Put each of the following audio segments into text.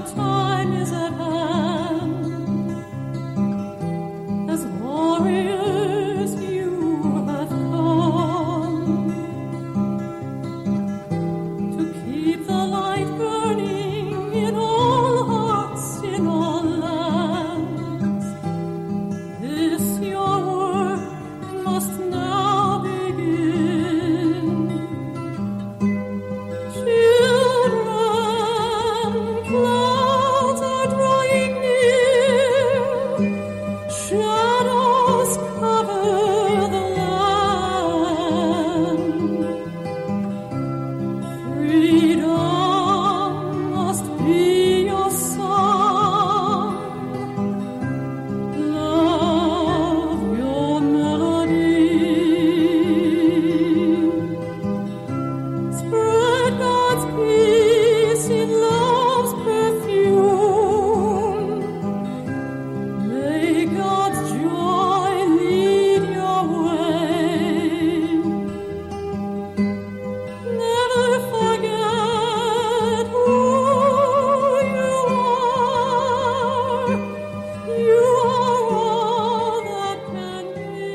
time is at hand. As warriors you have come to keep the light burning in all hearts, in all lands. This your work must now begin. Children, clouds are drawing near, shadows cover the land. Freedom must be your song, love your melody. Spread God's peace in love's perfume. May God's joy lead your way. Never forget who you are. You are all that can be.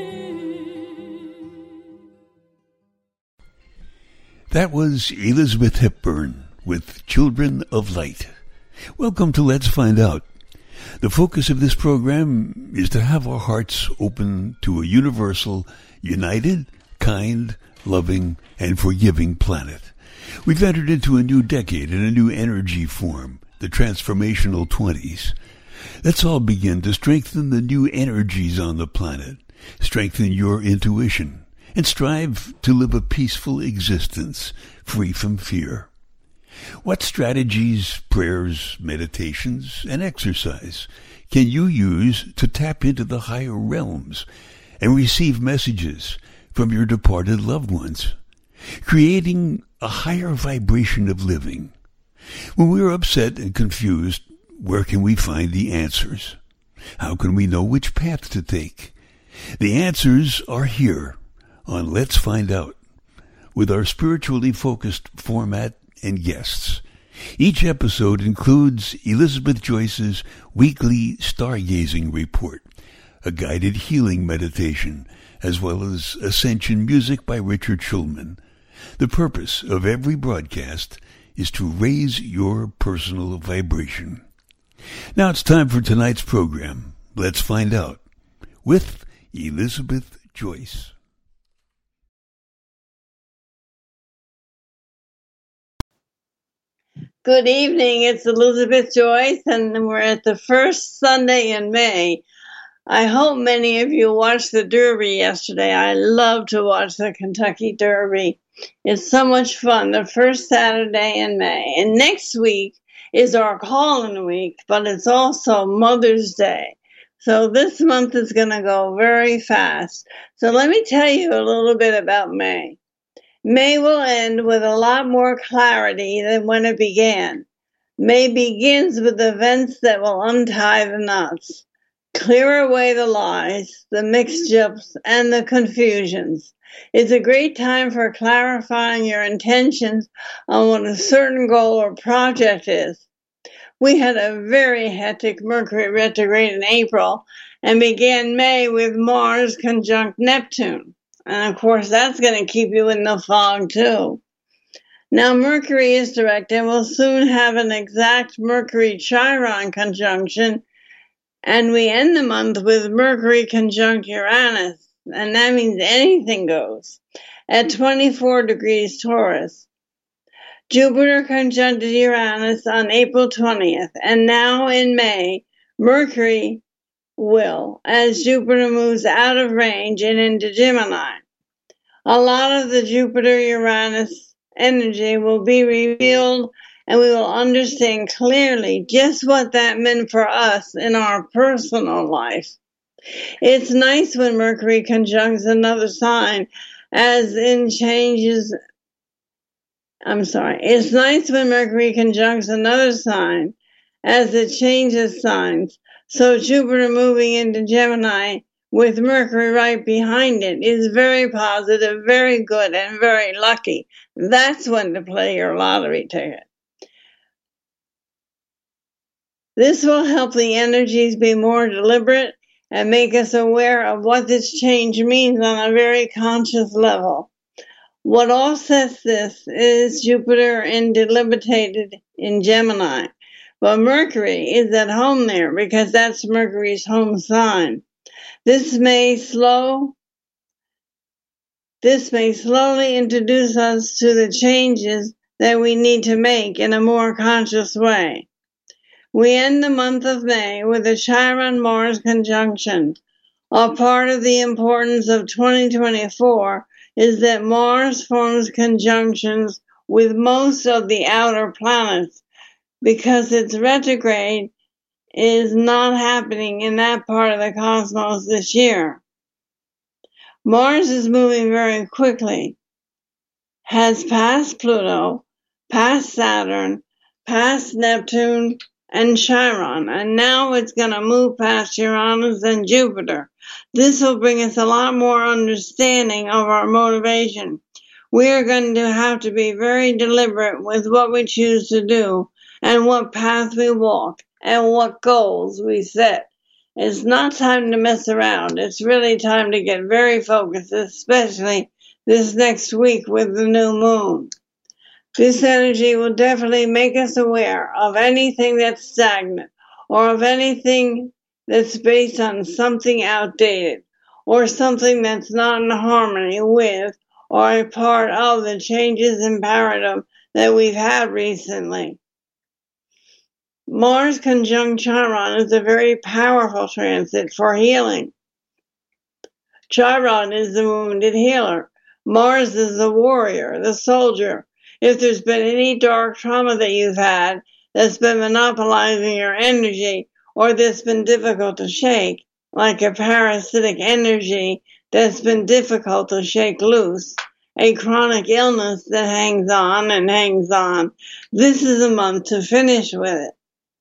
That was Elizabeth Hepburn with Children of Light. Welcome to Let's Find Out. The focus of this program is to have our hearts open to a universal, united, kind, loving, and forgiving planet. We've entered into a new decade and a new energy form, the transformational 20s. Let's all begin to strengthen the new energies on the planet, strengthen your intuition, and strive to live a peaceful existence, free from fear. What strategies, prayers, meditations, and exercise can you use to tap into the higher realms and receive messages from your departed loved ones, creating a higher vibration of living? When we are upset and confused, where can we find the answers? How can we know which path to take? The answers are here on Let's Find Out, with our spiritually focused format and guests. Each episode includes Elizabeth Joyce's weekly stargazing report, a guided healing meditation, as well as Ascension music by Richard Schulman. The purpose of every broadcast is to raise your personal vibration. Now it's time for tonight's program, Let's Find Out, with Elizabeth Joyce. Good evening, it's Elizabeth Joyce, and we're at the first Sunday in May. I hope many of you watched the Derby yesterday. I love to watch the Kentucky Derby. It's so much fun, the first Saturday in May. And next week is our call-in week, but it's also Mother's Day. So this month is going to go very fast. So let me tell you a little bit about May. May will end with a lot more clarity than when it began. May begins with events that will untie the knots, clear away the lies, the mix-ups, and the confusions. It's a great time for clarifying your intentions on what a certain goal or project is. We had a very hectic Mercury retrograde in April and began May with Mars conjunct Neptune. And of course, that's going to keep you in the fog too. Now, Mercury is direct and we'll soon have an exact Mercury-Chiron conjunction. And we end the month with Mercury conjunct Uranus. And that means anything goes. At 24 degrees Taurus. Jupiter conjuncted Uranus on April 20th. And now in May, Mercury will, as Jupiter moves out of range and into Gemini. A lot of the Jupiter-Uranus energy will be revealed, and we will understand clearly just what that meant for us in our personal life. It's nice when Mercury conjuncts another sign, It's nice when Mercury conjuncts another sign, as it changes signs. So Jupiter moving into Gemini with Mercury right behind it is very positive, very good, and very lucky. That's when to play your lottery ticket. This will help the energies be more deliberate and make us aware of what this change means on a very conscious level. What offsets this is Jupiter debilitated in Gemini. But Mercury is at home there because that's Mercury's home sign. This may slowly introduce us to the changes that we need to make in a more conscious way. We end the month of May with a Chiron-Mars conjunction. A part of the importance of 2024 is that Mars forms conjunctions with most of the outer planets because its retrograde is not happening in that part of the cosmos this year. Mars is moving very quickly, has passed Pluto, passed Saturn, past Neptune, and Chiron, and now it's going to move past Uranus and Jupiter. This will bring us a lot more understanding of our motivation. We are going to have to be very deliberate with what we choose to do and what path we walk and what goals we set. It's not time to mess around. It's really time to get very focused, especially this next week with the new moon. This energy will definitely make us aware of anything that's stagnant or of anything that's based on something outdated or something that's not in harmony with or a part of the changes in paradigm that we've had recently. Mars conjunct Chiron is a very powerful transit for healing. Chiron is the wounded healer. Mars is the warrior, the soldier. If there's been any dark trauma that you've had that's been monopolizing your energy or that's been difficult to shake, like a parasitic energy that's been difficult to shake loose, a chronic illness that hangs on and hangs on, this is a month to finish with it.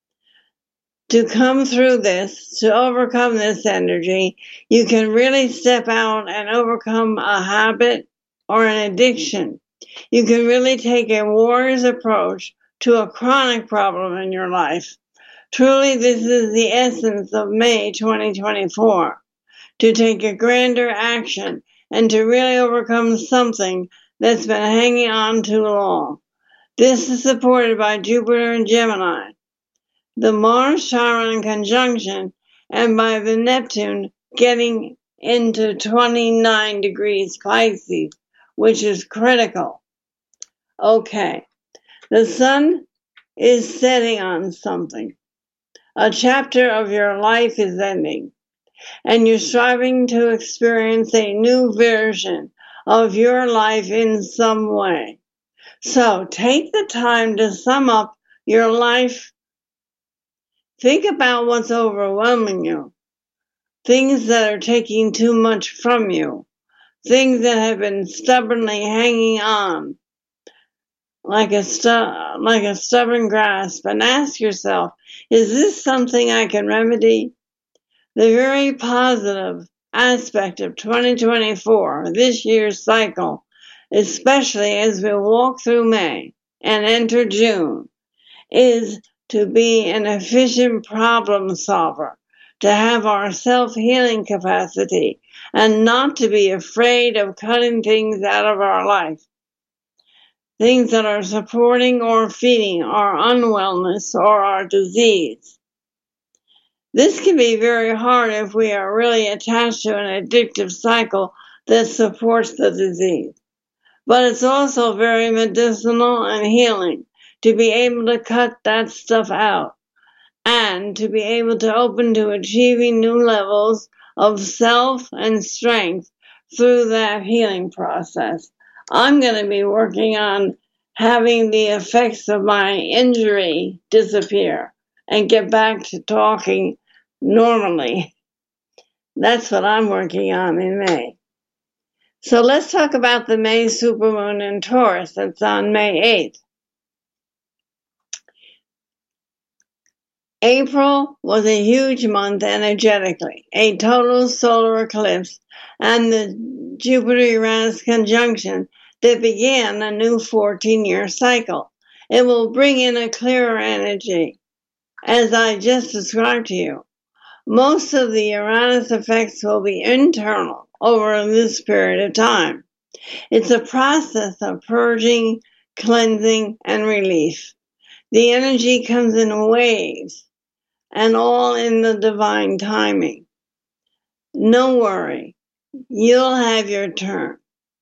To come through this, to overcome this energy, you can really step out and overcome a habit or an addiction. You can really take a warrior's approach to a chronic problem in your life. Truly, this is the essence of May 2024, to take a grander action and to really overcome something that's been hanging on too long. This is supported by Jupiter and Gemini, the Mars-Chiron conjunction, and by the Neptune getting into 29 degrees Pisces, which is critical. Okay, the sun is setting on something. A chapter of your life is ending, and you're striving to experience a new version of your life in some way. So take the time to sum up your life. Think about what's overwhelming you, things that are taking too much from you, things that have been stubbornly hanging on, like a stubborn grasp, and ask yourself, is this something I can remedy? The very positive aspect of 2024, this year's cycle, especially as we walk through May and enter June, is to be an efficient problem solver, to have our self-healing capacity, and not to be afraid of cutting things out of our life. Things that are supporting or feeding our unwellness or our disease. This can be very hard if we are really attached to an addictive cycle that supports the disease. But it's also very medicinal and healing to be able to cut that stuff out and to be able to open to achieving new levels of self and strength through that healing process. I'm going to be working on having the effects of my injury disappear and get back to talking normally. That's what I'm working on in May. So let's talk about the May supermoon in Taurus that's on May 8th. April was a huge month energetically, a total solar eclipse, and the Jupiter-Uranus conjunction that began a new 14-year cycle. It will bring in a clearer energy. as I just described to you. Most of the Uranus effects will be internal over this period of time. It's a process of purging, cleansing, and relief. The energy comes in waves, and all in the divine timing. No worry, you'll have your turn.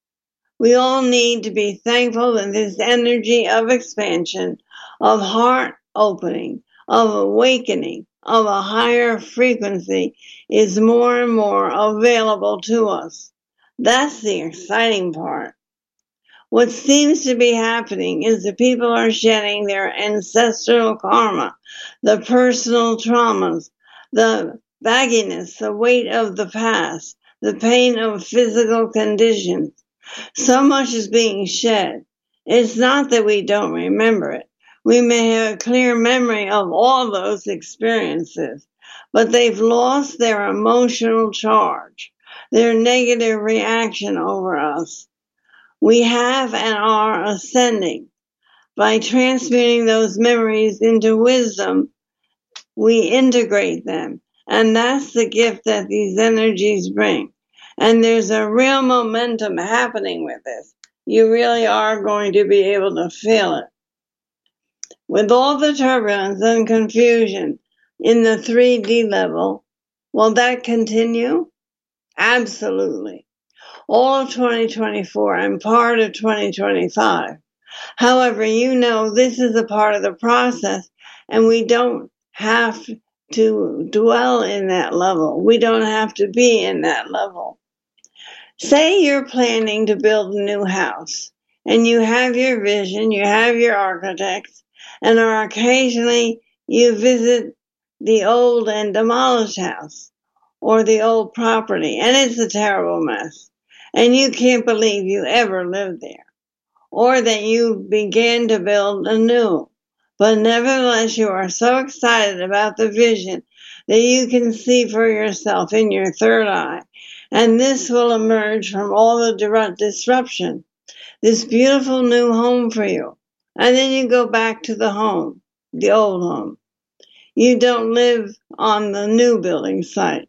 We all need to be thankful that this energy of expansion, of heart opening, of awakening, of a higher frequency is more and more available to us. That's the exciting part. What seems to be happening is that people are shedding their ancestral karma, the personal traumas, the bagginess, the weight of the past, the pain of physical conditions. So much is being shed. It's not that we don't remember it. We may have a clear memory of all those experiences, but they've lost their emotional charge, their negative reaction over us. We have and are ascending. By transmuting those memories into wisdom, we integrate them. And that's the gift that these energies bring. And there's a real momentum happening with this. You really are going to be able to feel it. With all the turbulence and confusion in the 3D level, will that continue? Absolutely. All of 2024 and part of 2025. However, you know this is a part of the process, and we don't have to dwell in that level. We don't have to be in that level. Say you're planning to build a new house, and you have your vision, you have your architects, and occasionally you visit the old and demolished house or the old property, and it's a terrible mess, and you can't believe you ever lived there, or that you began to build anew. But nevertheless, you are so excited about the vision that you can see for yourself in your third eye. And this will emerge from all the disruption, this beautiful new home for you. And then you go back to the home, the old home. You don't live on the new building site.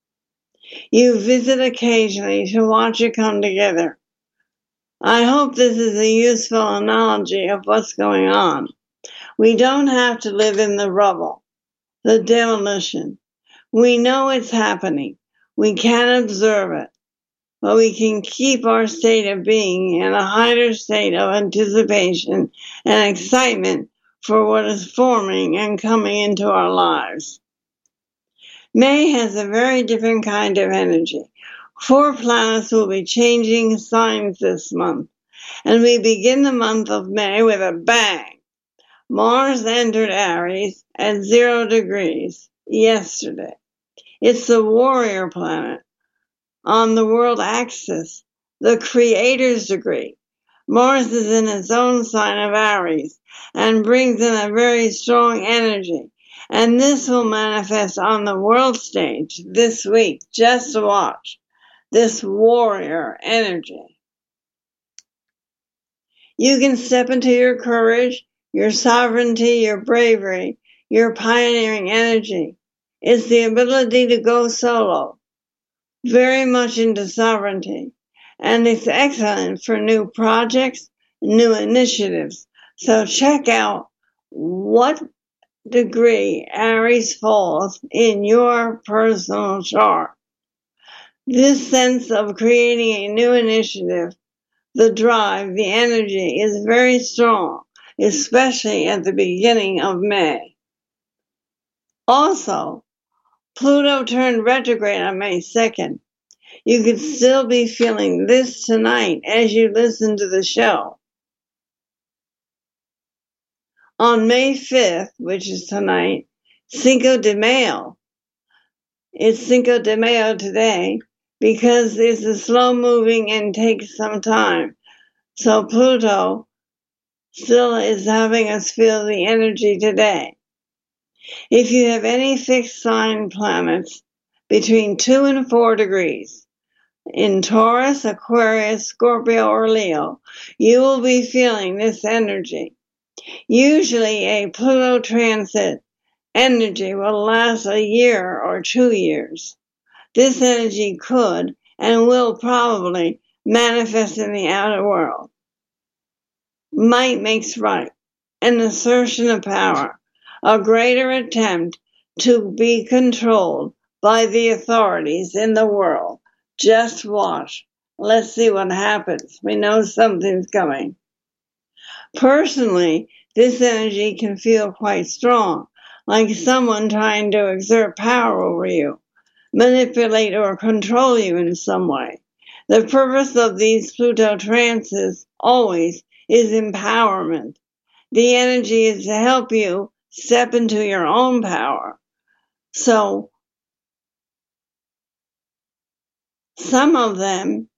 You visit occasionally to watch it come together. I hope this is a useful analogy of what's going on. We don't have to live in the rubble, the demolition. We know it's happening. We can observe it, but we can keep our state of being in a higher state of anticipation and excitement for what is forming and coming into our lives. May has a very different kind of energy. 4 planets will be changing signs this month, and we begin the month of May with a bang. Mars entered Aries at 0 degrees yesterday. It's the warrior planet on the world axis, the creator's degree. Mars is in its own sign of Aries and brings in a very strong energy. And this will manifest on the world stage this week. Just watch this warrior energy. You can step into your courage, your sovereignty, your bravery, your pioneering energy. It's the ability to go solo, very much into sovereignty. And it's excellent for new projects, new initiatives. So check out what degree Aries falls in your personal chart. This sense of creating a new initiative, the drive, the energy is very strong, especially at the beginning of May. Also, Pluto turned retrograde on May 2nd. You could still be feeling this tonight as you listen to the show. On May 5th, which is tonight, Cinco de Mayo. It's Cinco de Mayo today because it's a slow moving and takes some time. So Pluto still is having us feel the energy today. If you have any fixed sign planets between 2 and 4 degrees in Taurus, Aquarius, Scorpio, or Leo, you will be feeling this energy. Usually a Pluto transit energy will last a year or 2 years. This energy could and will probably manifest in the outer world. Might makes right, an assertion of power, a greater attempt to be controlled by the authorities in the world. Just watch. Let's see what happens. We know something's coming. Personally, this energy can feel quite strong, like someone trying to exert power over you, manipulate or control you in some way. The purpose of these Pluto trances always is empowerment. The energy is to help you step into your own power. So, some of them,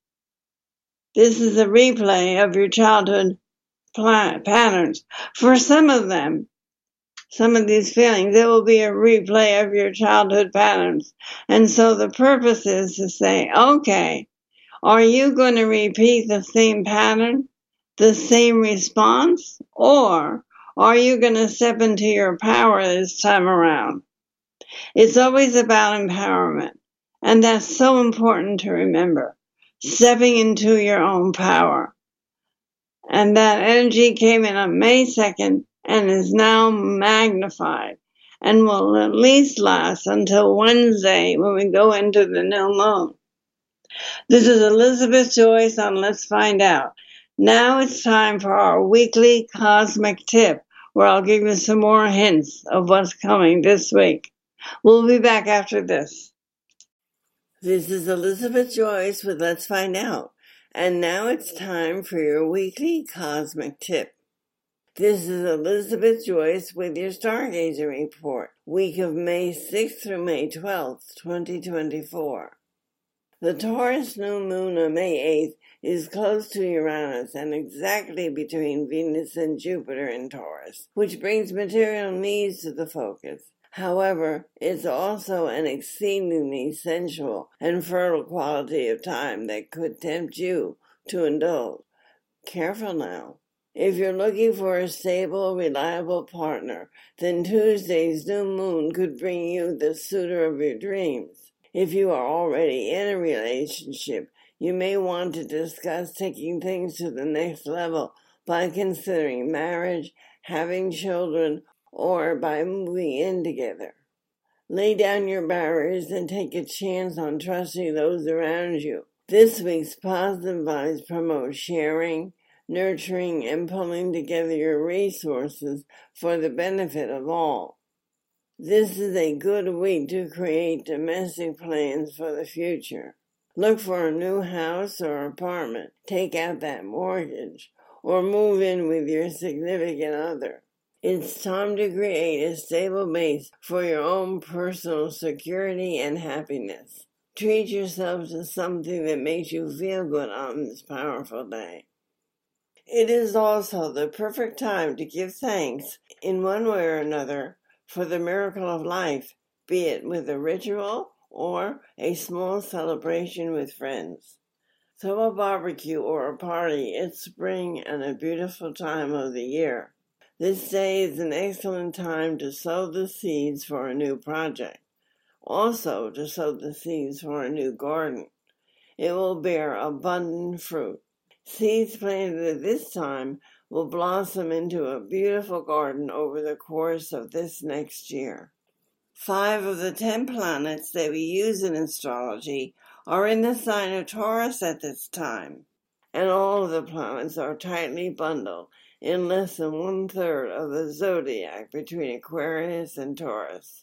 this is a replay of your childhood patterns. For some of them, some of these feelings, it will be a replay of your childhood patterns. And so the purpose is to say, okay, are you going to repeat the same pattern, the same response, or are you going to step into your power this time around? It's always about empowerment, and that's so important to remember, stepping into your own power. And that energy came in on May 2nd and is now magnified and will at least last until Wednesday when we go into the new moon. This is Elizabeth Joyce on Let's Find Out. Now it's time for our weekly cosmic tip, where I'll give you some more hints of what's coming this week. We'll be back after this. This is Elizabeth Joyce with Let's Find Out. And now it's time for your weekly cosmic tip. This is Elizabeth Joyce with your Stargazer Report, week of May 6th through May 12th, 2024. The Taurus new moon on May 8th is close to Uranus and exactly between Venus and Jupiter in Taurus, which brings material needs to the focus. However, it's also an exceedingly sensual and fertile quality of time that could tempt you to indulge. Careful now. If you're looking for a stable, reliable partner, then Tuesday's new moon could bring you the suitor of your dreams. If you are already in a relationship, you may want to discuss taking things to the next level by considering marriage, having children, or by moving in together. Lay down your barriers and take a chance on trusting those around you. This week's positive vibes promote sharing, nurturing, and pulling together your resources for the benefit of all. This is a good week to create domestic plans for the future. Look for a new house or apartment, take out that mortgage, or move in with your significant other. It's time to create a stable base for your own personal security and happiness. Treat yourself to something that makes you feel good on this powerful day. It is also the perfect time to give thanks in one way or another for the miracle of life, be it with a ritual or a small celebration with friends. Throw a barbecue or a party. It's spring and a beautiful time of the year. This day is an excellent time to sow the seeds for a new project. Also to sow the seeds for a new garden. It will bear abundant fruit. Seeds planted at this time will blossom into a beautiful garden over the course of this next year. 5 of the 10 planets that we use in astrology are in the sign of Taurus at this time, and all of the planets are tightly bundled in less than 1/3 of the zodiac between Aquarius and Taurus.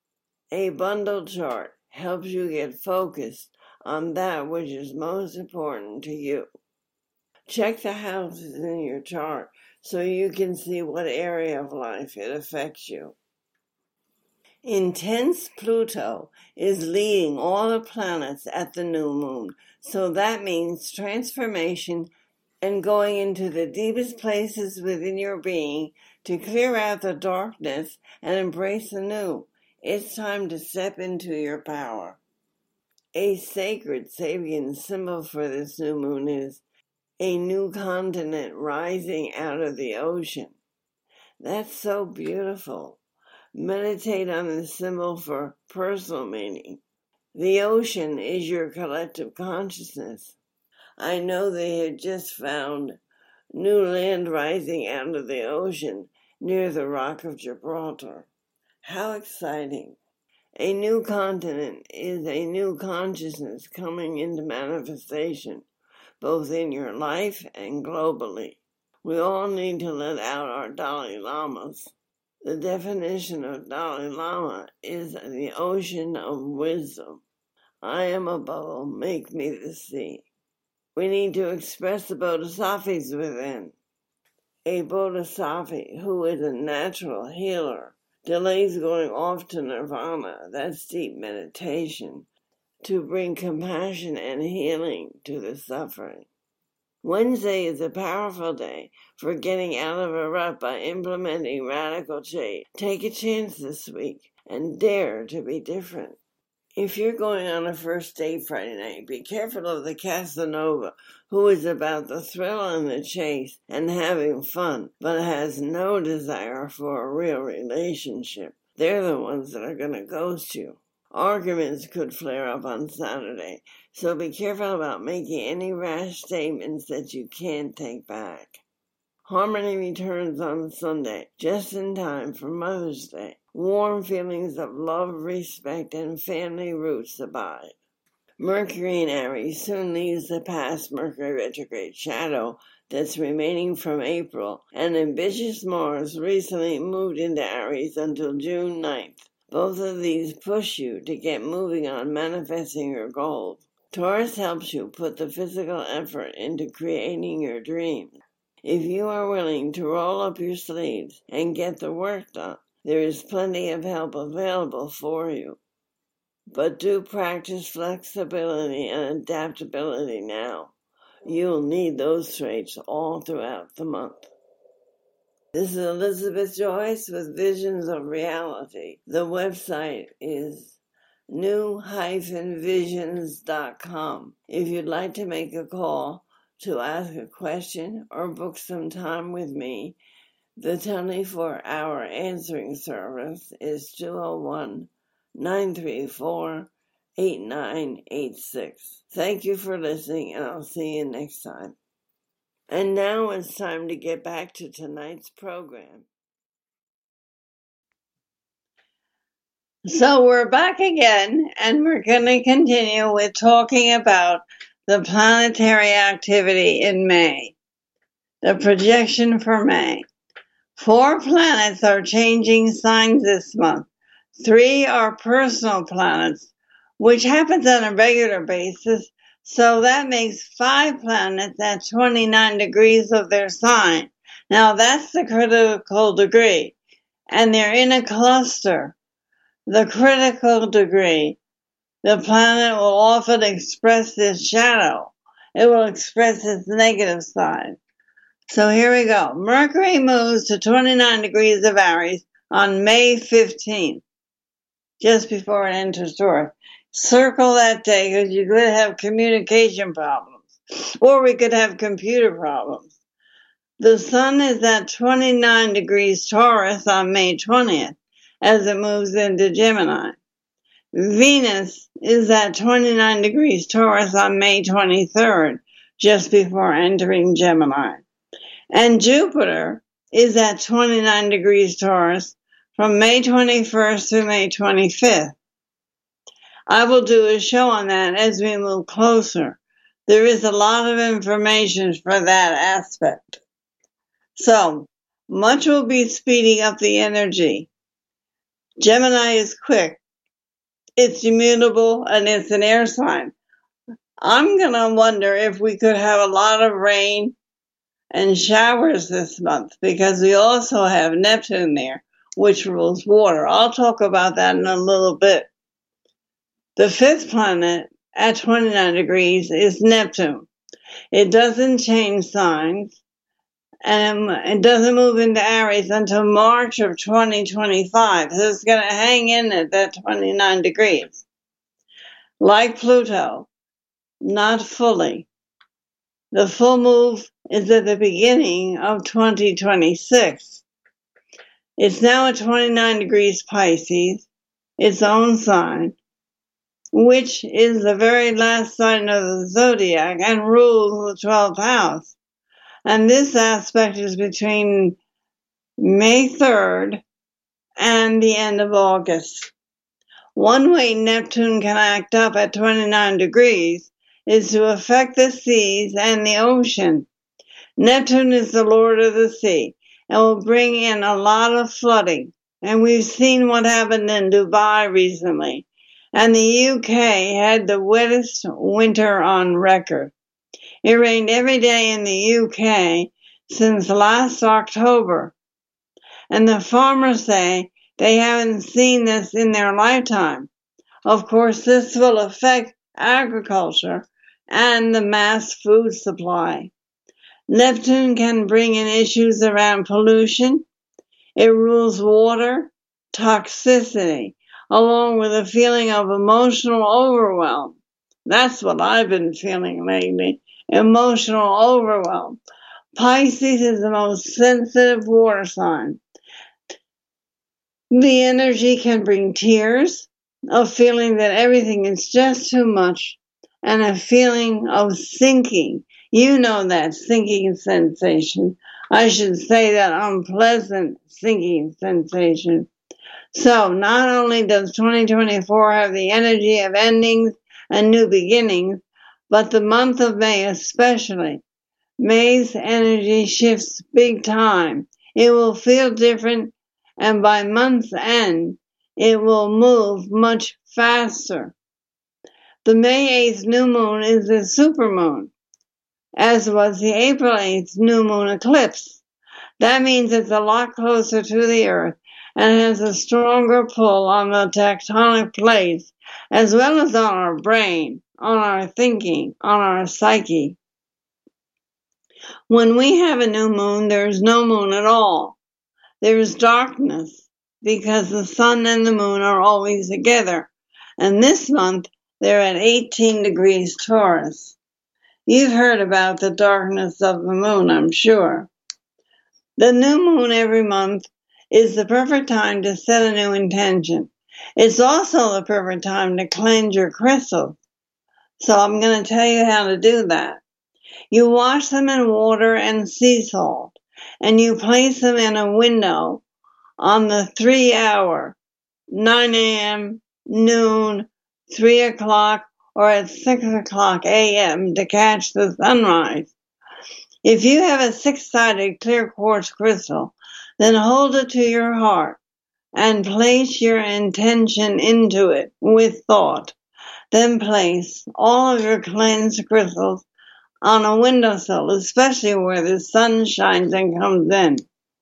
A bundled chart helps you get focused on that which is most important to you. Check the houses in your chart so you can see what area of life it affects you. Intense Pluto is leading all the planets at the new moon, so that means transformation and going into the deepest places within your being to clear out the darkness and embrace the new. It's time to step into your power. A sacred Sabian symbol for this new moon is a new continent rising out of the ocean. That's so beautiful. Meditate on the symbol for personal meaning. The ocean is your collective consciousness. I know they had just found new land rising out of the ocean near the Rock of Gibraltar. How exciting! A new continent is a new consciousness coming into manifestation, both in your life and globally. We all need to let out our Dalai Lamas. The definition of Dalai Lama is the ocean of wisdom. I am a bubble, make me the sea. We need to express the bodhisattvas within. A bodhisattva who is a natural healer delays going off to nirvana, that's deep meditation, to bring compassion and healing to the suffering. Wednesday is a powerful day for getting out of a rut by implementing radical change. Take a chance this week and dare to be different. If you're going on a first date Friday night, be careful of the Casanova, who is about the thrill and the chase and having fun, but has no desire for a real relationship. They're the ones that are going to ghost you. Arguments could flare up on Saturday, so be careful about making any rash statements that you can't take back. Harmony returns on Sunday, just in time for Mother's Day. Warm feelings of love, respect, and family roots abide. Mercury in Aries soon leaves the past Mercury retrograde shadow that's remaining from April, and ambitious Mars recently moved into Aries until June 9th. Both of these push you to get moving on manifesting your goals. Taurus helps you put the physical effort into creating your dreams. If you are willing to roll up your sleeves and get the work done, there is plenty of help available for you. But do practice flexibility and adaptability now. You'll need those traits all throughout the month. This is Elizabeth Joyce with Visions of Reality. The website is new-visions.com. If you'd like to make a call to ask a question or book some time with me, the 24-hour answering service is 201-934-8986. Thank you for listening, and I'll see you next time. And now it's time to get back to tonight's program. So we're back again, and we're going to continue with talking about the planetary activity in May, the projection for May. 4 planets are changing signs this month. 3 are personal planets, which happens on a regular basis, so that makes 5 planets at 29 degrees of their sign. Now that's the critical degree, and they're in a cluster. The critical degree, the planet will often express its shadow. It will express its negative side. So here we go. Mercury moves to 29 degrees of Aries on May 15th, just before it enters Taurus. Circle that day because you could have communication problems, or we could have computer problems. The Sun is at 29 degrees Taurus on May 20th as it moves into Gemini. Venus is at 29 degrees Taurus on May 23rd, just before entering Gemini. And Jupiter is at 29 degrees Taurus from May 21st through May 25th. I will do a show on that as we move closer. There is a lot of information for that aspect. So, much will be speeding up the energy. Gemini is quick. It's immutable and it's an air sign. I'm going to wonder if we could have a lot of rain and showers this month because we also have Neptune there, which rules water. I'll talk about that in a little bit. The 5th planet at 29 degrees is Neptune. It doesn't change signs, and it doesn't move into Aries until March of 2025. So it's going to hang in at that 29 degrees. Like Pluto, not fully. The full move is at the beginning of 2026. It's now at 29 degrees Pisces, its own sign, which is the very last sign of the zodiac and rules the 12th house. And this aspect is between May 3rd and the end of August. One way Neptune can act up at 29 degrees is to affect the seas and the ocean. Neptune is the lord of the sea and will bring in a lot of flooding. And we've seen what happened in Dubai recently. And the UK had the wettest winter on record. It rained every day in the UK since last October. And the farmers say they haven't seen this in their lifetime. Of course, this will affect agriculture and the mass food supply. Neptune can bring in issues around pollution. It rules water, toxicity, along with a feeling of emotional overwhelm. That's what I've been feeling lately, emotional overwhelm. Pisces is the most sensitive water sign. The energy can bring tears, a feeling that everything is just too much, and a feeling of sinking. You know that sinking sensation. I should say that unpleasant sinking sensation. So not only does 2024 have the energy of endings and new beginnings, but the month of May especially. May's energy shifts big time. It will feel different, and by month's end, it will move much faster. The May 8th new moon is a supermoon, as was the April 8th new moon eclipse. That means it's a lot closer to the Earth and has a stronger pull on the tectonic plates, as well as on our brain, on our thinking, on our psyche. When we have a new moon, there's no moon at all. There is darkness because the sun and the moon are always together. And this month, they're at 18 degrees Taurus. You've heard about the darkness of the moon, I'm sure. The new moon every month is the perfect time to set a new intention. It's also the perfect time to cleanse your crystals. So I'm going to tell you how to do that. You wash them in water and sea salt, and you place them in a window on the 3 hour, 9 a.m., noon, 3 o'clock, or at 6 o'clock a.m. to catch the sunrise. If you have a 6-sided clear quartz crystal, then hold it to your heart and place your intention into it with thought. Then place all of your cleansed crystals on a windowsill, especially where the sun shines and comes in.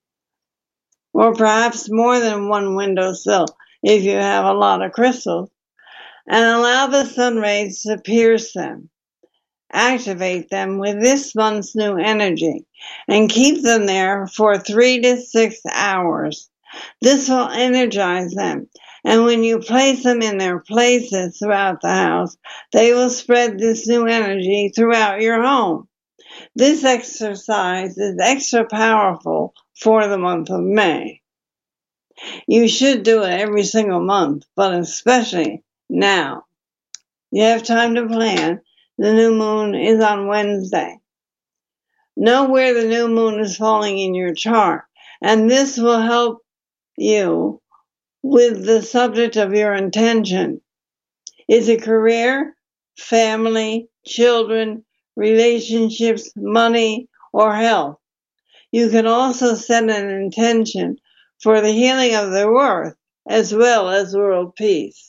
Or perhaps more than one windowsill if you have a lot of crystals. And allow the sun rays to pierce them. Activate them with this month's new energy and keep them there for 3 to 6 hours. This will energize them. And when you place them in their places throughout the house, they will spread this new energy throughout your home. This exercise is extra powerful for the month of May. You should do it every single month, but especially now. You have time to plan. The new moon is on Wednesday. Know where the new moon is falling in your chart, and this will help you with the subject of your intention. Is it career, family, children, relationships, money, or health? You can also set an intention for the healing of the earth as well as world peace.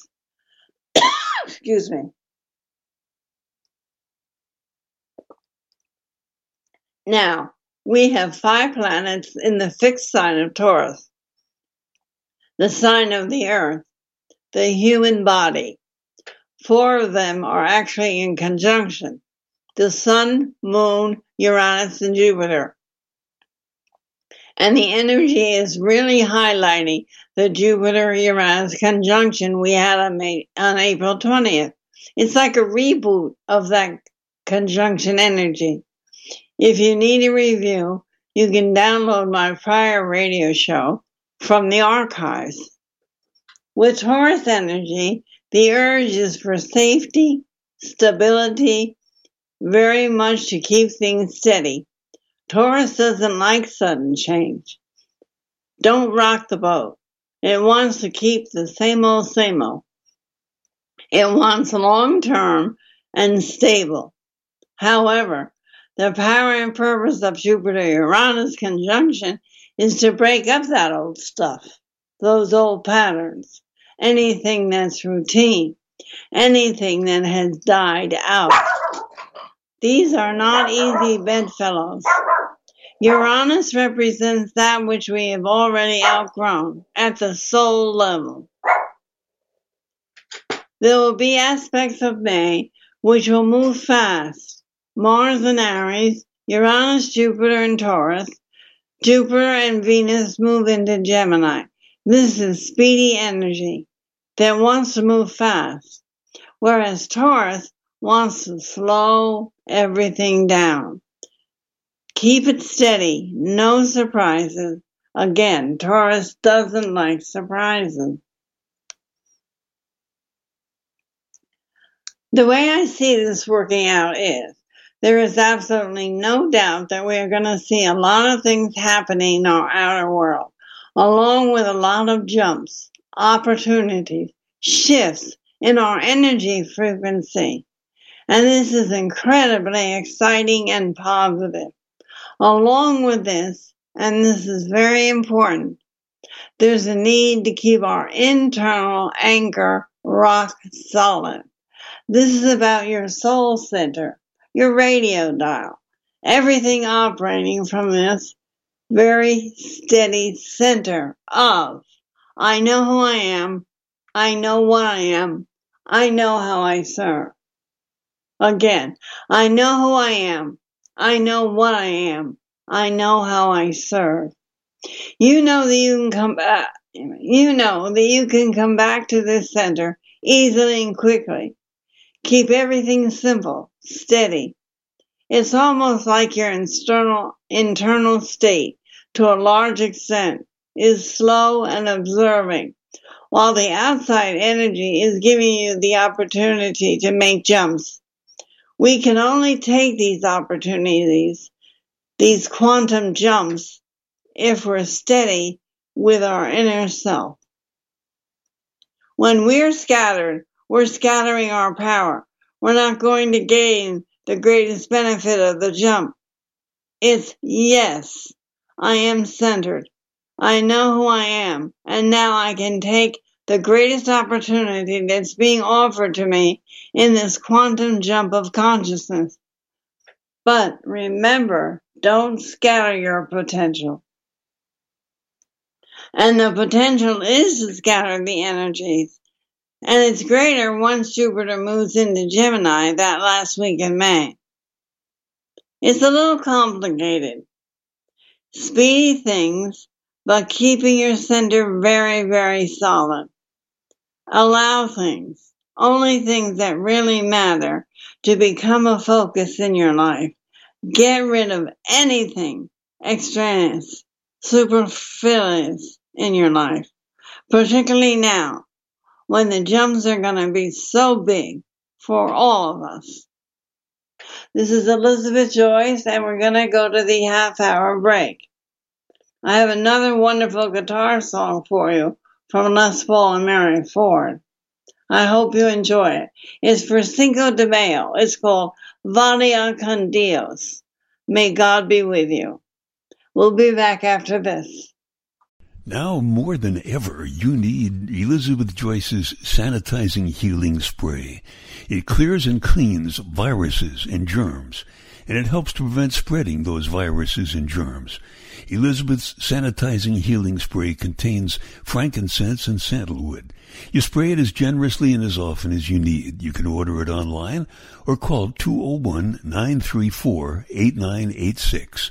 Excuse me. Now, we have 5 planets in the fixed sign of Taurus, the sign of the earth, the human body. 4 of them are actually in conjunction: the sun, moon, Uranus, and Jupiter. And the energy is really highlighting the Jupiter-Uranus conjunction we had on April 20th. It's like a reboot of that conjunction energy. If you need a review, you can download my prior radio show, from the archives. With Taurus energy, the urge is for safety, stability, very much to keep things steady. Taurus doesn't like sudden change. Don't rock the boat. It wants to keep the same old, same old. It wants long-term and stable. However, the power and purpose of Jupiter-Uranus conjunction is to break up that old stuff, those old patterns, anything that's routine, anything that has died out. These are not easy bedfellows. Uranus represents that which we have already outgrown at the soul level. There will be aspects of May which will move fast. Mars and Aries, Uranus, Jupiter, and Taurus. Jupiter and Venus move into Gemini. This is speedy energy that wants to move fast, whereas Taurus wants to slow everything down. Keep it steady, no surprises. Again, Taurus doesn't like surprises. The way I see this working out is, there is absolutely no doubt that we are going to see a lot of things happening in our outer world, along with a lot of jumps, opportunities, shifts in our energy frequency. And this is incredibly exciting and positive. Along with this, and this is very important, there's a need to keep our internal anchor rock solid. This is about your soul center, your radio dial, everything operating from this very steady center of, I know who I am, I know what I am, I know how I serve. Again, I know who I am, I know what I am, I know how I serve. You know that you can come back. You know that you can come back to this center easily and quickly. Keep everything simple, steady. It's almost like your internal state, to a large extent, is slow and observing, while the outside energy is giving you the opportunity to make jumps. We can only take these opportunities, these quantum jumps, if we're steady with our inner self. When we're scattered, we're scattering our power. We're not going to gain the greatest benefit of the jump. It's, yes, I am centered. I know who I am, and now I can take the greatest opportunity that's being offered to me in this quantum jump of consciousness. But remember, don't scatter your potential. And the potential is to scatter the energies. And it's greater once Jupiter moves into Gemini that last week in May. It's a little complicated. Speedy things, but keeping your center very, very solid. Allow things, only things that really matter, to become a focus in your life. Get rid of anything extraneous, superfluous in your life, particularly now, when the jumps are going to be so big for all of us. This is Elizabeth Joyce, and we're going to go to the half-hour break. I have another wonderful guitar song for you from Les Paul and Mary Ford. I hope you enjoy it. It's for Cinco de Mayo. It's called Valia con Dios. May God be with you. We'll be back after this. Now more than ever, you need Elizabeth Joyce's Sanitizing Healing Spray. It clears and cleans viruses and germs, and it helps to prevent spreading those viruses and germs. Elizabeth's Sanitizing Healing Spray contains frankincense and sandalwood. You spray it as generously and as often as you need. You can order it online or call 201-934-8986.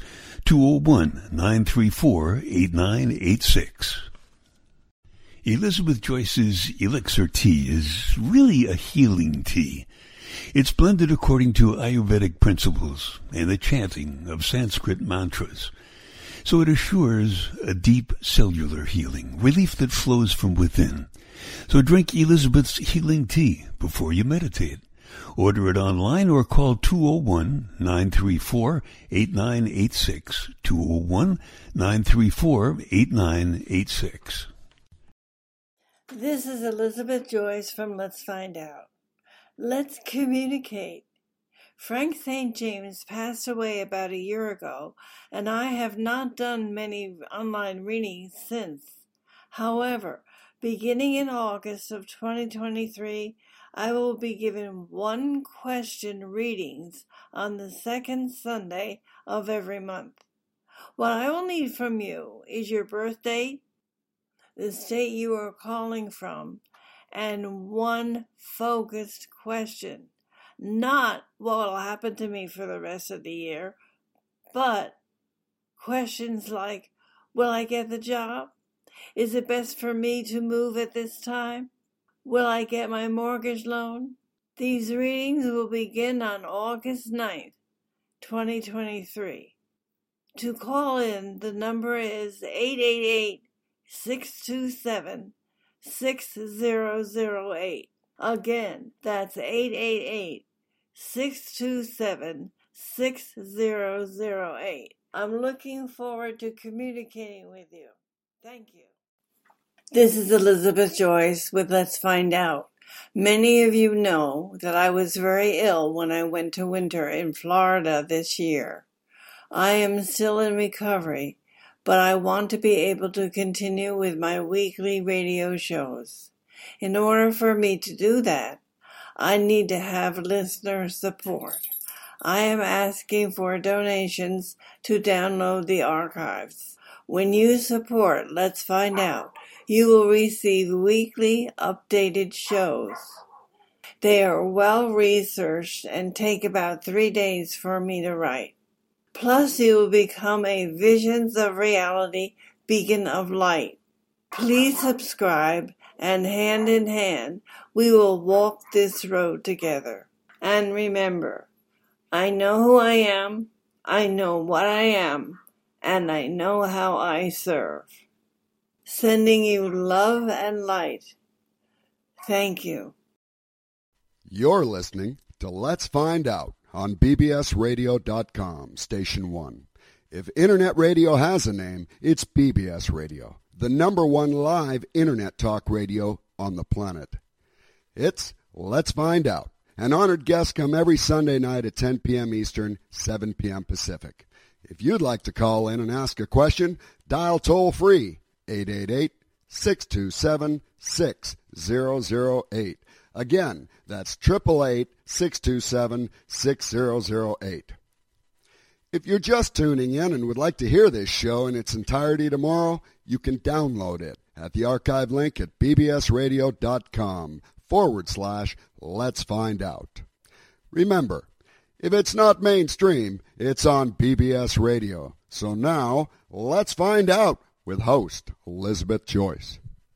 201-934-8986. Elizabeth Joyce's Elixir Tea is really a healing tea. It's blended according to Ayurvedic principles and the chanting of Sanskrit mantras. So it assures a deep cellular healing, relief that flows from within. So drink Elizabeth's healing tea before you meditate. Order it online or call 201-934-8986, 201-934-8986. This is Elizabeth Joyce from Let's Find Out. Let's communicate. Frank St. James passed away about a year ago, and I have not done many online readings since. However, beginning in August of 2023, I will be giving one-question readings on the second Sunday of every month. What I will need from you is your birth date, the state you are calling from, and one focused question. Not what will happen to me for the rest of the year, but questions like, will I get the job? Is it best for me to move at this time? Will I get my mortgage loan? These readings will begin on August 9th, 2023. To call in, the number is 888-627-6008. Again, that's 888-627-6008. I'm looking forward to communicating with you. Thank you. This is Elizabeth Joyce with Let's Find Out. Many of you know that I was very ill when I went to winter in Florida this year. I am still in recovery, but I want to be able to continue with my weekly radio shows. In order for me to do that, I need to have listener support. I am asking for donations to download the archives. When you support Let's Find Out, you will receive weekly updated shows. They are well researched and take about 3 days for me to write. Plus, you will become a Visions of Reality beacon of light. Please subscribe, and hand in hand, we will walk this road together. And remember, I know who I am, I know what I am, and I know how I serve. Sending you love and light. Thank you. You're listening to Let's Find Out on bbsradio.com, Station 1. If Internet radio has a name, it's BBS Radio, the #1 live Internet talk radio on the planet. It's Let's Find Out. An honored guest come every Sunday night at 10 p.m. Eastern, 7 p.m. Pacific. If you'd like to call in and ask a question, dial toll-free 888-627-6008. Again, that's 888-627-6008. If you're just tuning in and would like to hear this show in its entirety tomorrow, you can download it at the archive link at bbsradio.com/Let's Find Out. Remember, if it's not mainstream, it's on BBS Radio. So now, let's find out with host Elizabeth Joyce.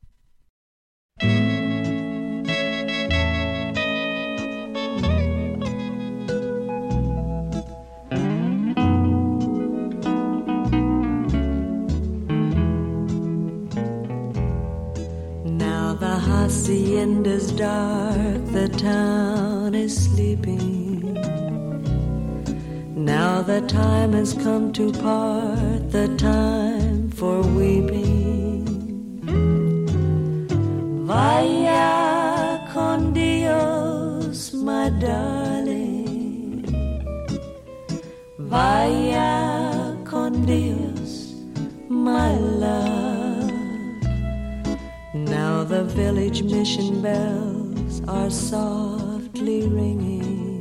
Now the hacienda's dark, the town is sleeping. Now the time has come to part, the time for weeping. Vaya con Dios, my darling. Vaya con Dios, my love. Now the village mission bells are softly ringing.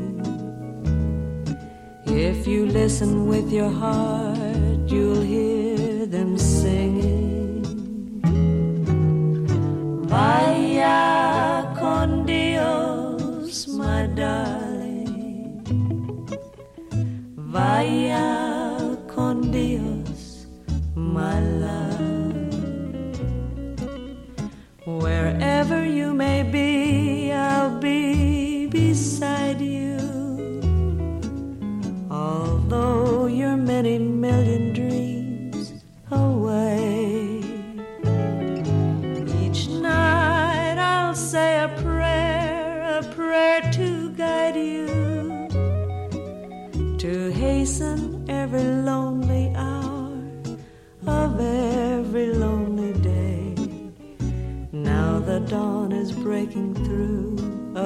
If you listen with your heart, you'll hear them singing. Vaya con Dios, my darling. Vaya con Dios, my love. Wherever you may be, I'll be beside you. Although your many million dreams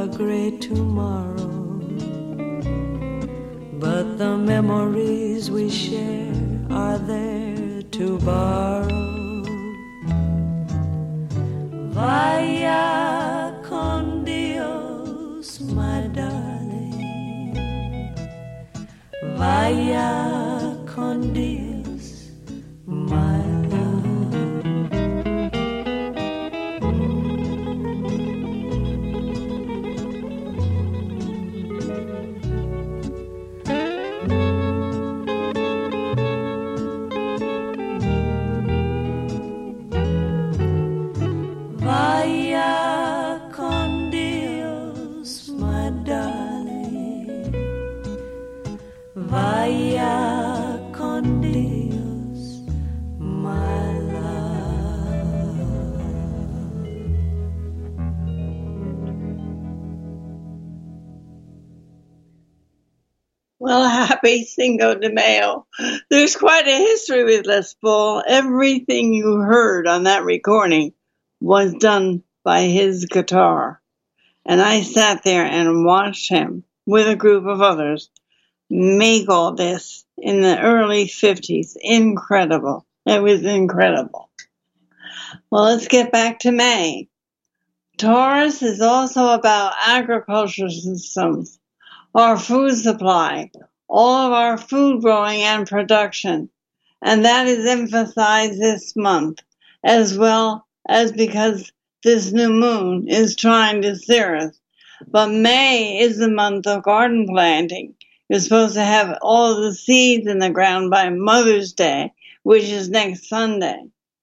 great tomorrow, but the memories we share are there to borrow. Vaya con Dios, my darling. Vaya con Dios, my love. Vaya con Dios, my darling. Vaya con Dios, my love. Well, happy Cinco de Mayo. There's quite a history with Les Paul. Everything you heard on that recording was done by his guitar. And I sat there and watched him with a group of others make all this in the early 50s. Incredible. It was incredible. Well, let's get back to May. Taurus is also about agricultural systems, our food supply, all of our food growing and production. And that is emphasized this month, as well as because this new moon is trying to steer us. But May is the month of garden planting. You're supposed to have all of the seeds in the ground by Mother's Day, which is next Sunday.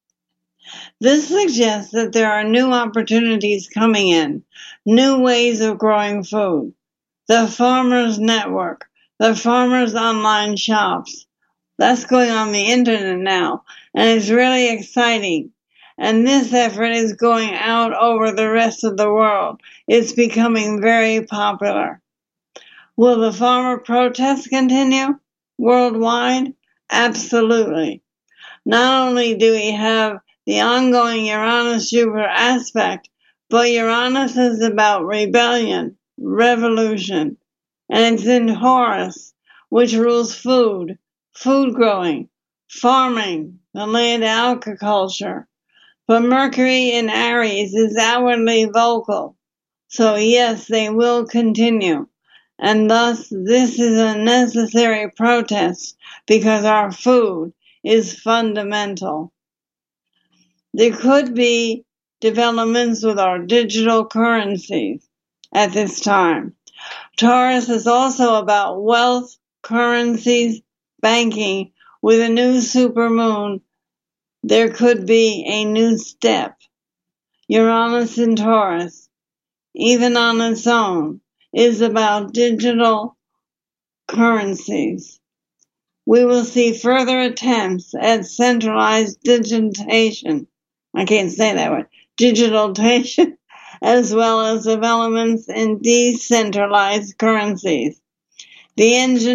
This suggests that there are new opportunities coming in, new ways of growing food. The Farmers Network, the Farmers Online Shops, that's going on the internet now, and it's really exciting. And this effort is going out over the rest of the world. It's becoming very popular. Will the farmer protests continue worldwide? Absolutely. Not only do we have the ongoing Uranus-Jupiter aspect, but Uranus is about rebellion, revolution, and it's in Taurus, which rules food, food growing, farming, the land agriculture. But Mercury in Aries is outwardly vocal, so yes, they will continue. And thus, this is a necessary protest because our food is fundamental. There could be developments with our digital currencies at this time. Taurus is also about wealth, currencies, banking. With a new supermoon, there could be a new step. Uranus in Taurus, even on its own, is about digital currencies. We will see further attempts at centralized digitization. I can't say that word. Digitalization, as well as developments in decentralized currencies. The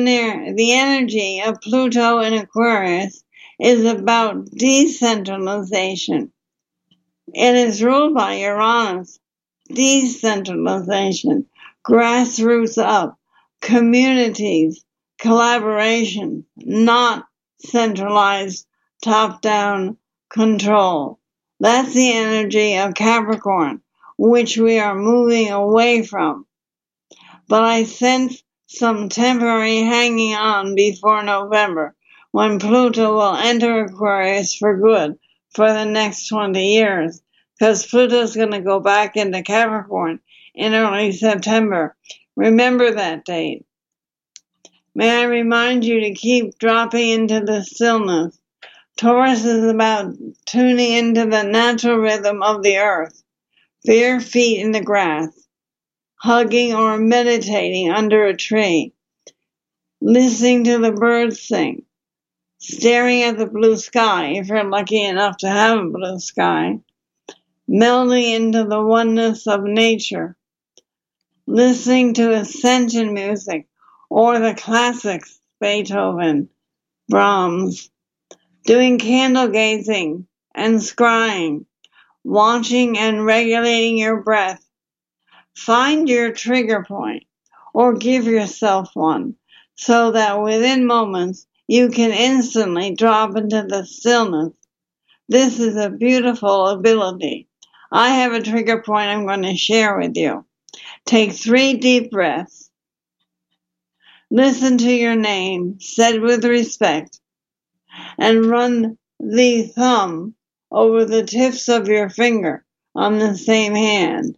energy of Pluto in Aquarius is about decentralization. It is ruled by Uranus. Decentralization, grassroots up, communities, collaboration, not centralized top-down control. That's the energy of Capricorn, which we are moving away from. But I sense some temporary hanging on before November, when Pluto will enter Aquarius for good for the next 20 years, because Pluto's going to go back into Capricorn in early September. Remember that date. May I remind you to keep dropping into the stillness. Taurus is about tuning into the natural rhythm of the earth, bare feet in the grass, hugging or meditating under a tree, listening to the birds sing, staring at the blue sky, if you're lucky enough to have a blue sky, melding into the oneness of nature, listening to ascension music or the classics, Beethoven, Brahms, doing candle gazing and scrying, watching and regulating your breath, Find your trigger point or give yourself one so that within moments you can instantly drop into the stillness. This is a beautiful ability. I have a trigger point I'm going to share with you. Take 3 deep breaths. Listen to your name, said with respect, and run the thumb over the tips of your finger on the same hand.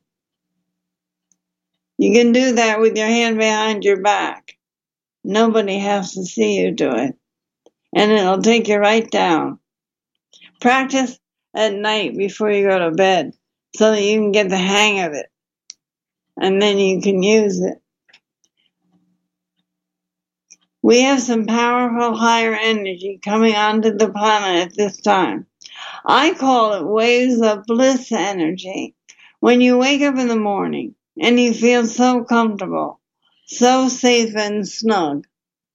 You can do that with your hand behind your back. Nobody has to see you do it. And it'll take you right down. Practice at night before you go to bed so that you can get the hang of it. And then you can use it. We have some powerful higher energy coming onto the planet at this time. I call it waves of bliss energy. When you wake up in the morning and you feel so comfortable, so safe and snug,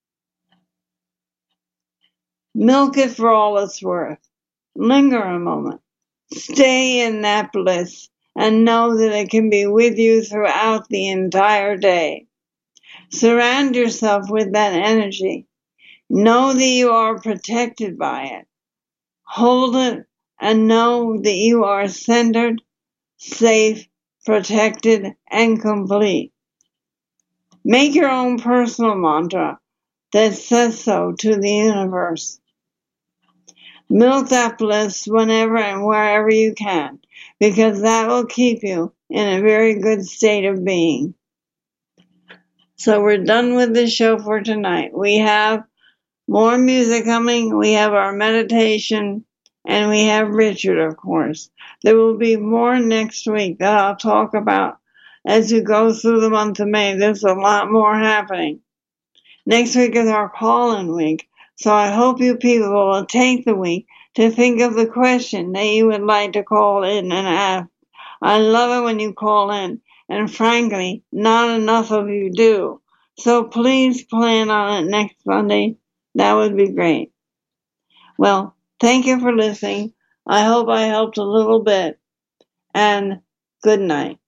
milk it for all it's worth. Linger a moment. Stay in that bliss and know that it can be with you throughout the entire day. Surround yourself with that energy. Know that you are protected by it. Hold it and know that you are centered, safe, protected, and complete. Make your own personal mantra that says so to the universe. Milk that bliss whenever and wherever you can, because that will keep you in a very good state of being. So we're done with the show for tonight. We have more music coming. We have our meditation, and we have Richard, of course. There will be more next week that I'll talk about as we go through the month of May. There's a lot more happening. Next week is our call-in week, so I hope you people will take the week to think of the question that you would like to call in and ask. I love it when you call in, and frankly, not enough of you do. So please plan on it next Sunday. That would be great. Well, thank you for listening. I hope I helped a little bit. And good night.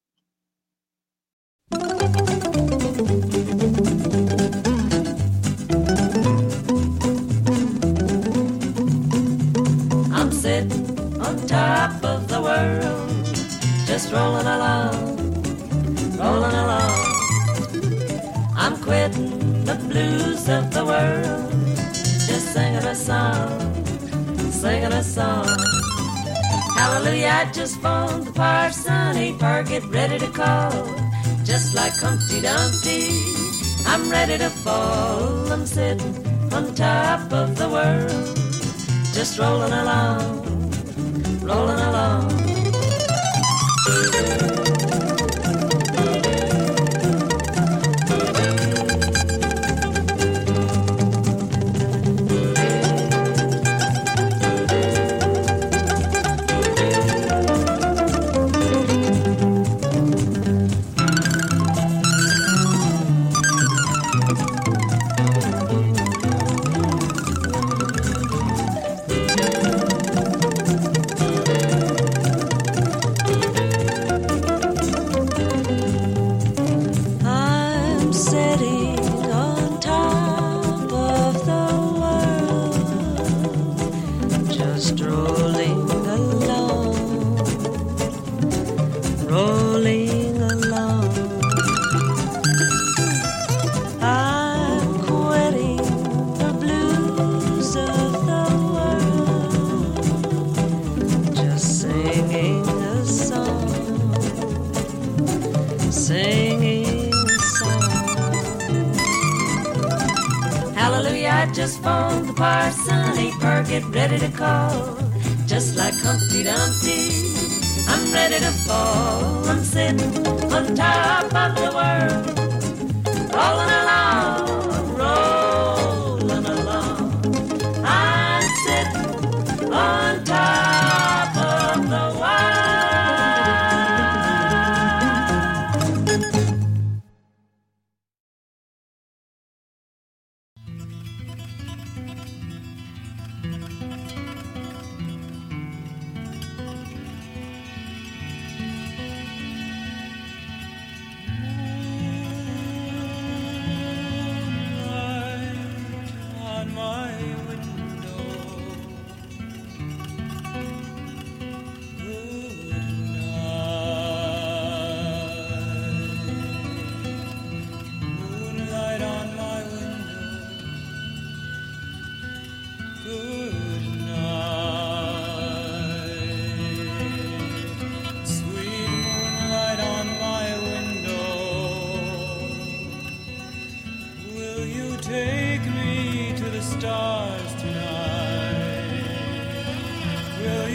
I'm sitting on top of the world, just rolling along, rolling along. I'm quitting the blues of the world, just singing a song, singing a song. Hallelujah, I just phoned the parson, ain't far, get ready to call. Just like Humpty Dumpty, I'm ready to fall. I'm sitting on top of the world, just rolling along, rolling along. Just phone the parson, ain't far, get ready to call. Just like Humpty Dumpty, I'm ready to fall. I'm sitting on top of the world, rolling along, rolling along. I'm sitting on top of the world.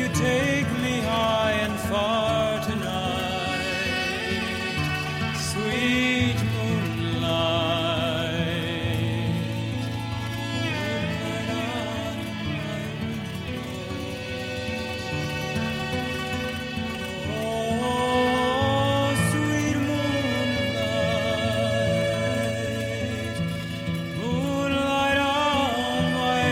you take me high and far tonight, sweet moonlight, oh, sweet moonlight, moonlight on my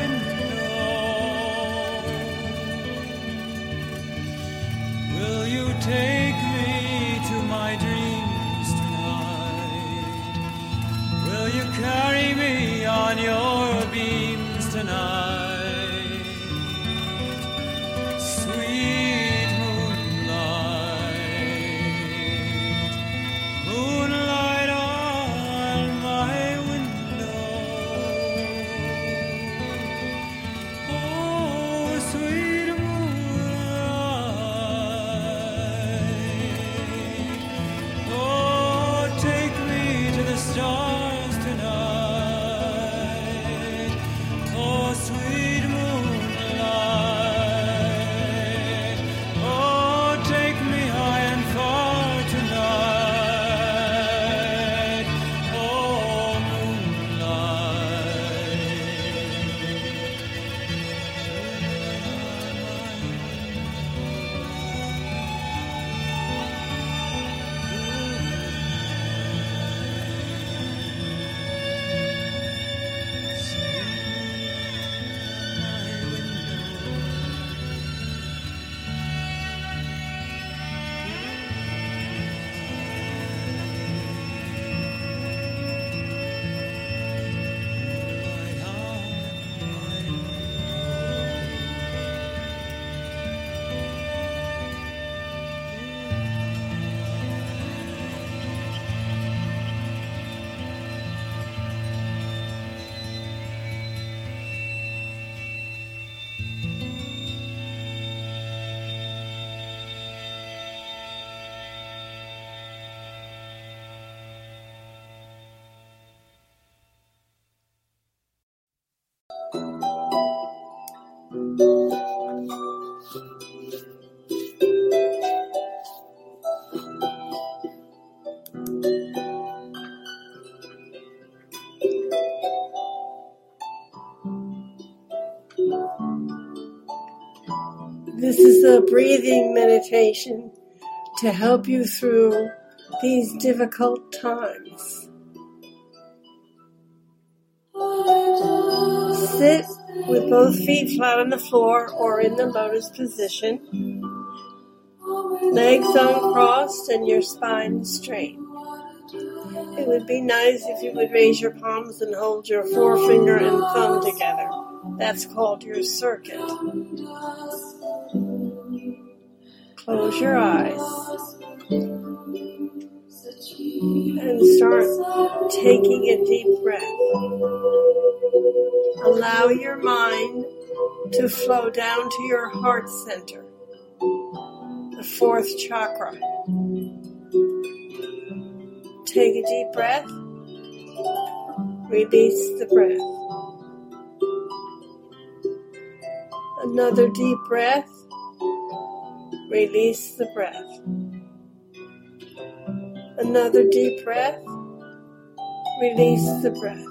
window. Will you take me to my dreams tonight? Will you carry me on your beams tonight? Sweet moonlight, moonlight on my window. Oh, sweet moonlight, oh, take me to the stars tonight. Oh, sweet moonlight, oh, take me high and far tonight. Oh, This is a breathing meditation to help you through these difficult times. Sit with both feet flat on the floor or in the lotus position, legs uncrossed and your spine straight. It would be nice if you would raise your palms and hold your forefinger and thumb together. That's called your circuit. Close your eyes and start taking a deep breath. Allow your mind to flow down to your heart center, the fourth chakra. Take a deep breath. Release the breath. Another deep breath. Release the breath. Another deep breath. Release the breath.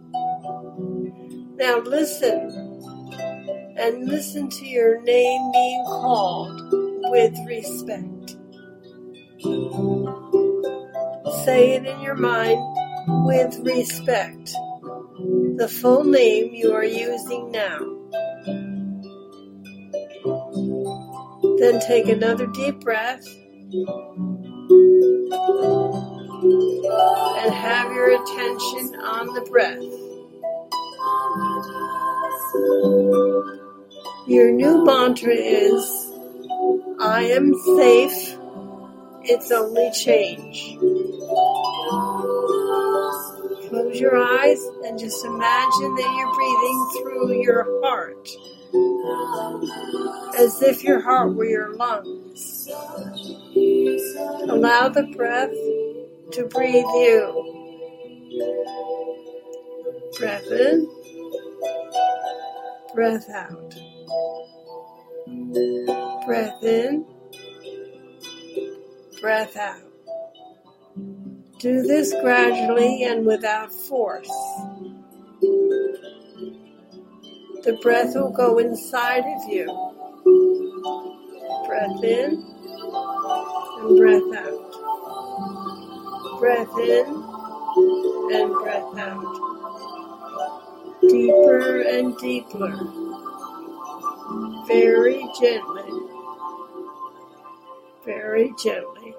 Now listen, and listen to your name being called with respect. Say it in your mind with respect, the full name you are using now. Then take another deep breath and have your attention on the breath. Your new mantra is, I am safe, it's only change. Close your eyes and just imagine that you're breathing through your heart, as if your heart were your lungs. Allow the breath to breathe you. Breath in, breath out. Breath in, breath out. Do this gradually and without force. The breath will go inside of you. Breath in and breath out. Breath in and breath out. Deeper and deeper. Very gently. Very gently.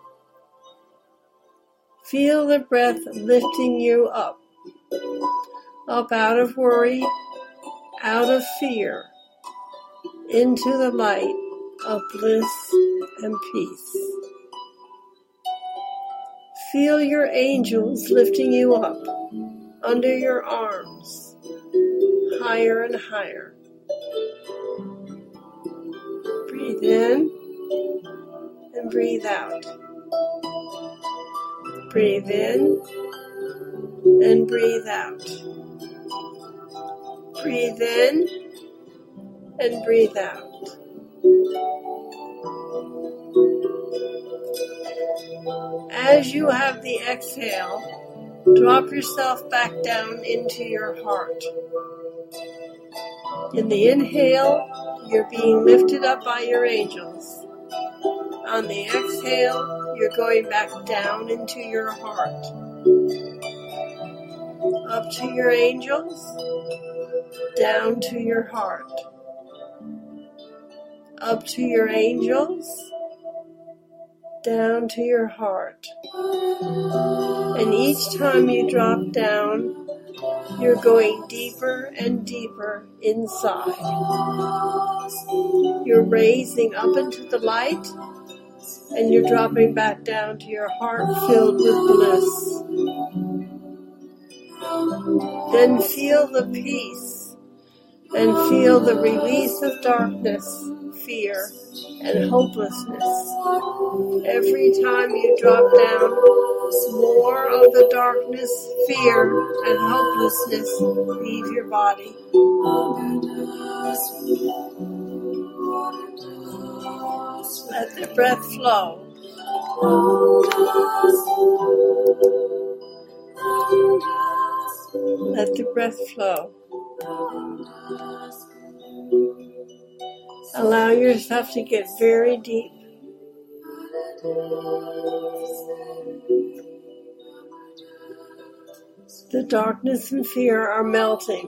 Feel the breath lifting you up. Up out of worry, out of fear, into the light of bliss and peace. Feel your angels lifting you up under your arms, higher and higher. Breathe in and breathe out. Breathe in and breathe out. Breathe in and breathe out. As you have the exhale, drop yourself back down into your heart. In the inhale, you're being lifted up by your angels. On the exhale, you're going back down into your heart. Up to your angels, down to your heart. Up to your angels, down to your heart. And each time you drop down, you're going deeper and deeper inside. You're raising up into the light, and you're dropping back down to your heart filled with bliss. Then feel the peace and feel the release of darkness, fear, and hopelessness. Every time you drop down, more of the darkness, fear, and hopelessness leave your body. Let the breath flow. Let the breath flow. Allow yourself to get very deep. The darkness and fear are melting.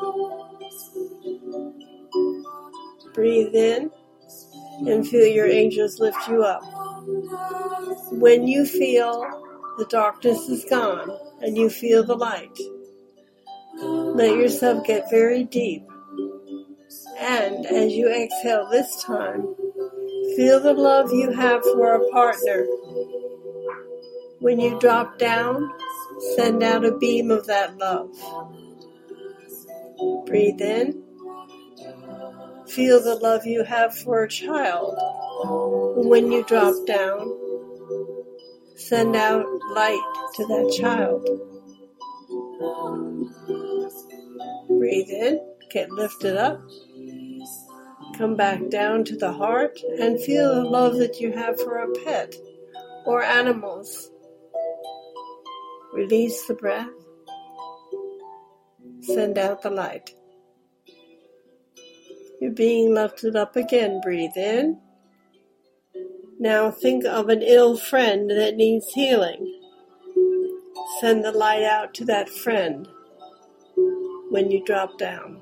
Breathe in and feel your angels lift you up. When you feel the darkness is gone and you feel the light, let yourself get very deep. And as you exhale this time, feel the love you have for a partner. When you drop down, send out a beam of that love. Breathe in. Feel the love you have for a child. And when you drop down, send out light to that child. Breathe in, get lifted up. Come back down to the heart and feel the love that you have for a pet or animals. Release the breath. Send out the light. You're being lifted up again. Breathe in. Now think of an ill friend that needs healing. Send the light out to that friend when you drop down.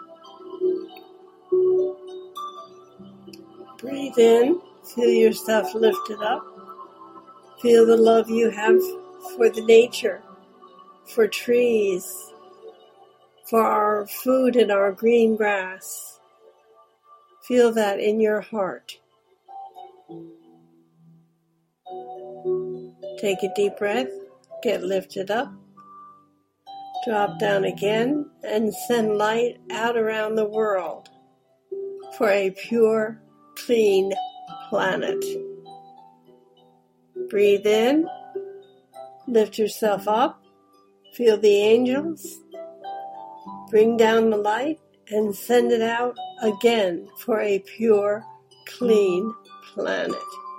Breathe in. Feel yourself lifted up. Feel the love you have for the nature, for trees, for our food and our green grass. Feel that in your heart. Take a deep breath, get lifted up, drop down again, and send light out around the world for a pure, clean planet. Breathe in, lift yourself up, feel the angels, bring down the light, and send it out again for a pure, clean planet.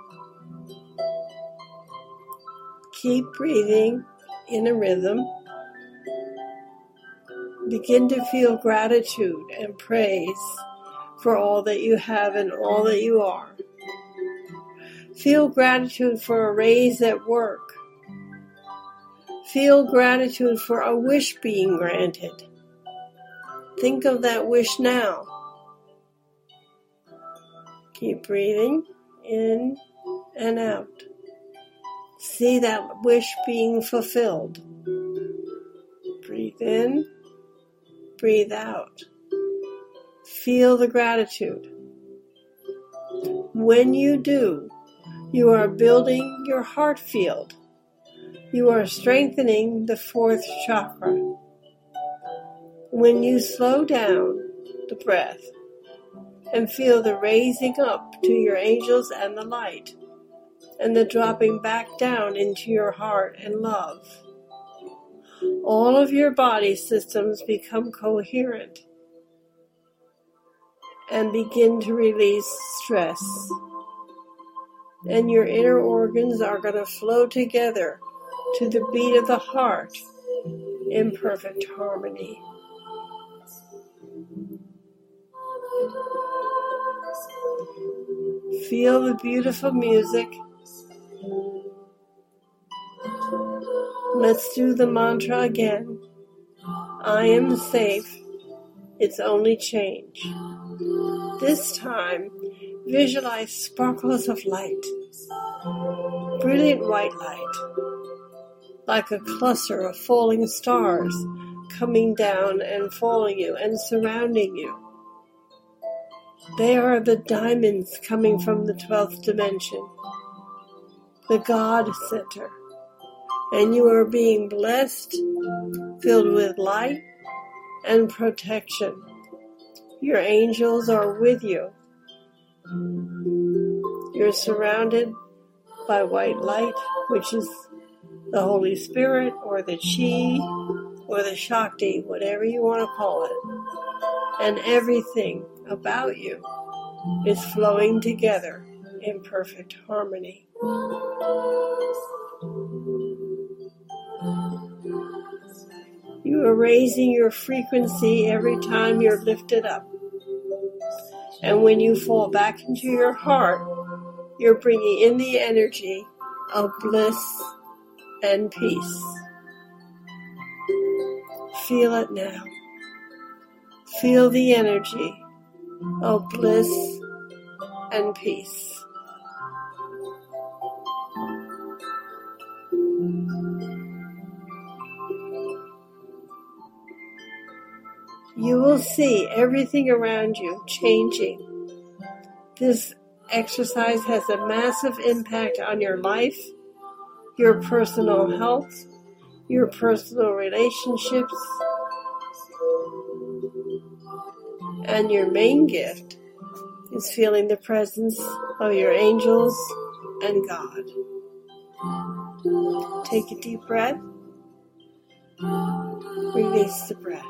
Keep breathing in a rhythm. Begin to feel gratitude and praise for all that you have and all that you are. Feel gratitude for a raise at work. Feel gratitude for a wish being granted. Think of that wish now. Keep breathing in and out. See that wish being fulfilled. Breathe in, breathe out. Feel the gratitude. When you do, you are building your heart field. You are strengthening the fourth chakra. When you slow down the breath and feel the raising up to your angels and the light, and the dropping back down into your heart and love, all of your body systems become coherent and begin to release stress. And your inner organs are going to flow together to the beat of the heart in perfect harmony. Feel the beautiful music. Let's do the mantra again. I am safe. It's only change. This time, visualize sparkles of light, brilliant white light, like a cluster of falling stars coming down and following you and surrounding you. They are the diamonds coming from the 12th dimension, the God Center, and you are being blessed, filled with light and protection. Your angels are with you. You're surrounded by white light, which is the Holy Spirit or the Chi or the Shakti, whatever you want to call it. And everything about you is flowing together in perfect harmony. You are raising your frequency every time you're lifted up. And when you fall back into your heart, you're bringing in the energy of bliss and peace. Feel it now. Feel the energy of bliss and peace. You will see everything around you changing. This exercise has a massive impact on your life, your personal health, your personal relationships, and your main gift is feeling the presence of your angels and God. Take a deep breath. Release the breath.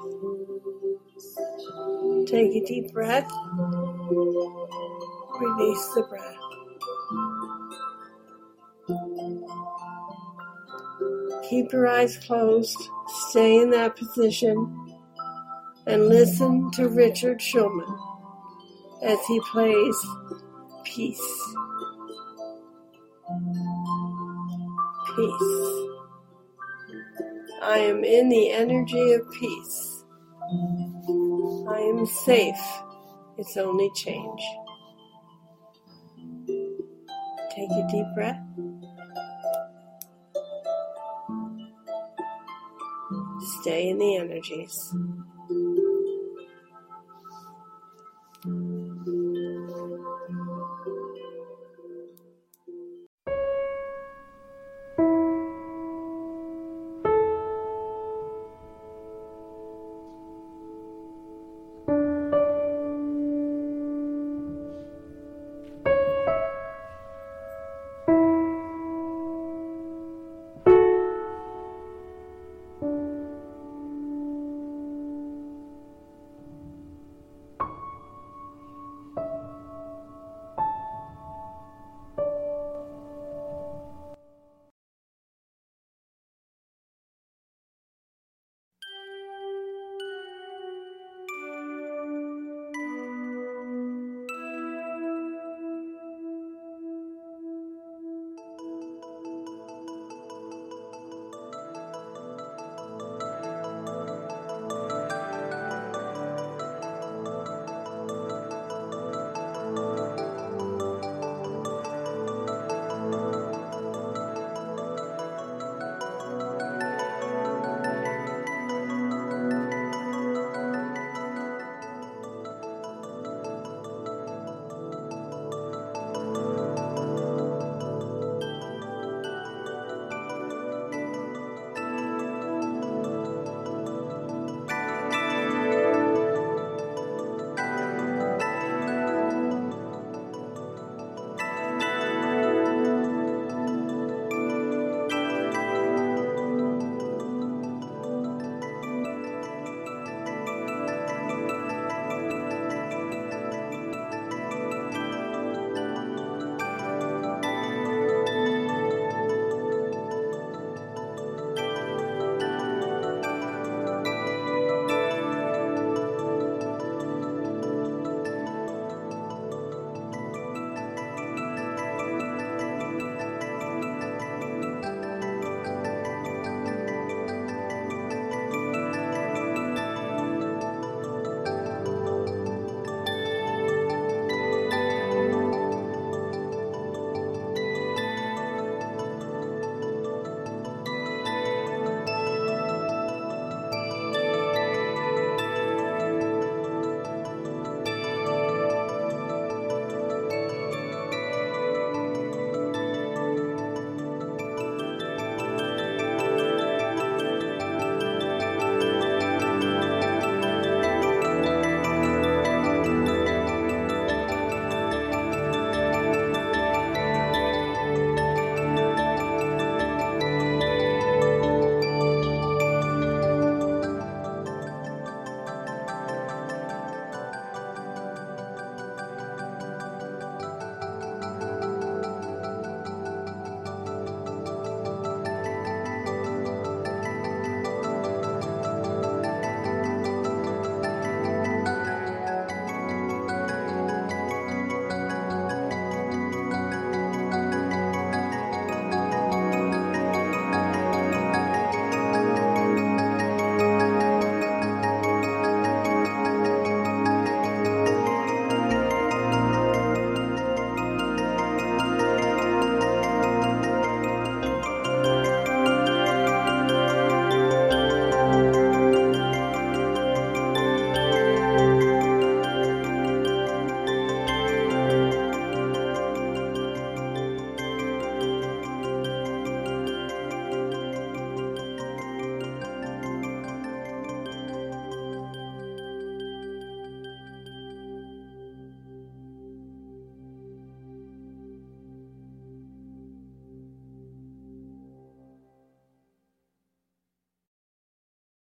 Take a deep breath. Release the breath. Keep your eyes closed. Stay in that position and listen to Richard Shulman as he plays Peace. Peace. I am in the energy of peace. I am safe. It's only change. Take a deep breath. Stay in the energies.